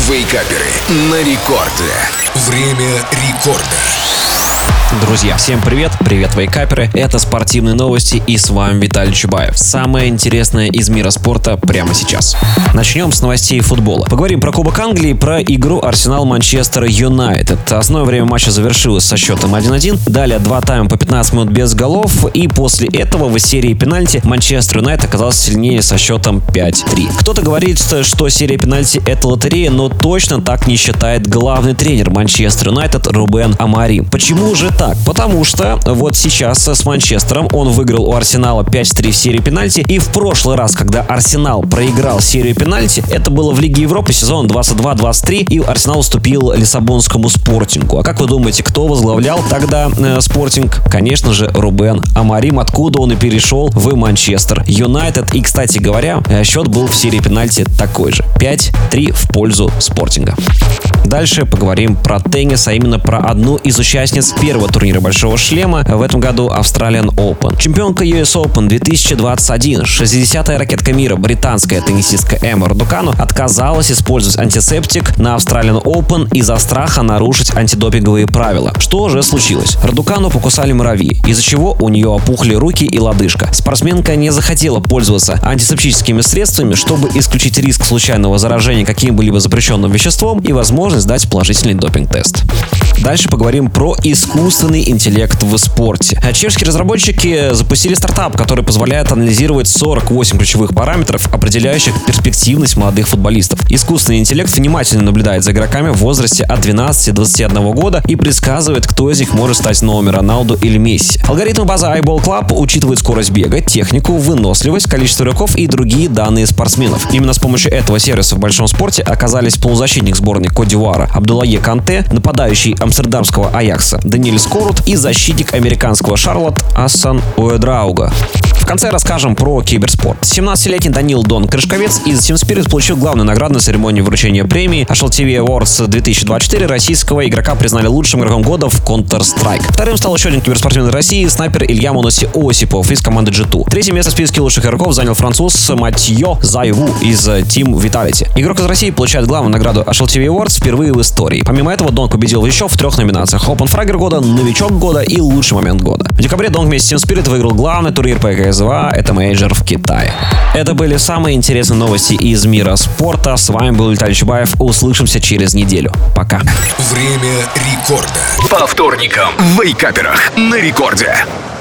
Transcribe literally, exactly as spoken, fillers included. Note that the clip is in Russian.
Вейкаперы на рекорде. Время рекорда. Друзья, всем привет, привет, вейкаперы, это спортивные новости и с вами Виталий Чубаев. Самое интересное из мира спорта прямо сейчас. Начнем с новостей футбола. Поговорим про Кубок Англии, про игру Арсенал-Манчестер Юнайтед. Основное время матча завершилось со счетом один-один. Далее два тайма по пятнадцать минут без голов. И после этого в серии пенальти Манчестер Юнайтед оказался сильнее со счетом пять-три. Кто-то говорит, что серия пенальти это лотерея, но точно так не считает главный тренер Манчестер Юнайтед Рубен Аморим. Почему же так? Потому что вот сейчас с Манчестером он выиграл у Арсенала пять-три в серии пенальти. И в прошлый раз, когда Арсенал проиграл серию пенальти, это было в Лиге Европы сезон двадцать два двадцать три, и Арсенал уступил Лиссабонскому Спортингу. А как вы думаете, кто возглавлял тогда э, Спортинг? Конечно же, Рубен Аморим, откуда он и перешел в Манчестер Юнайтед. И, кстати говоря, счет был в серии пенальти такой же. пять-три в пользу Спортинга. Дальше поговорим про теннис, а именно про одну из участниц первого турнира Большого Шлема в этом году Australian Open. Чемпионка ю эс Open две тысячи двадцать один, шестидесятая ракетка мира, британская теннисистка Эмма Радукану отказалась использовать антисептик на Australian Open из-за страха нарушить антидопинговые правила. Что же случилось? Радукану покусали муравьи, из-за чего у нее опухли руки и лодыжка. Спортсменка не захотела пользоваться антисептическими средствами, чтобы исключить риск случайного заражения каким-либо запрещенным веществом и возможность сдать положительный допинг-тест. Дальше поговорим про искусственный интеллект в спорте. Чешские разработчики запустили стартап, который позволяет анализировать сорок восемь ключевых параметров, определяющих перспективность молодых футболистов. Искусственный интеллект внимательно наблюдает за игроками в возрасте от двенадцати до двадцати одного года и предсказывает, кто из них может стать новым Роналду или Месси. Алгоритмы базы iBall Club учитывают скорость бега, технику, выносливость, количество игроков и другие данные спортсменов. Именно с помощью этого сервиса в большом спорте оказались полузащитник сборной Кот-д'Ивуара Абдуллае Канте, нападающий амстердамского Аякса Даниэль Скорут и защитник американского Шарлотт Ассан Уэдрауга. В конце расскажем про киберспорт. семнадцатилетний Данил Дон Крышковец из Team Spirit получил главную награду на церемонии вручения премии эйч эл ти ви Awards две тысячи двадцать четыре. Российского игрока признали лучшим игроком года в Counter-Strike. Вторым стал еще один киберспортсмен России, снайпер Илья Муноси Осипов из команды джи ту. Третье место в списке лучших игроков занял француз Матьё Зайву из Team Vitality. Игрок из России получает главную награду эйч эл ти ви Awards впервые в истории. Помимо этого, Дон победил еще в трех номинациях: Open Fragger года, Новичок года и Лучший момент года. В декабре Дон вместе с Team Spirit выиграл главный турнир по кс два, это мейджор в Китае. Это были самые интересные новости из мира спорта. С вами был Виталий Чубаев. Услышимся через неделю. Пока. Время рекорда. По вторникам в Вейкаперах на рекорде.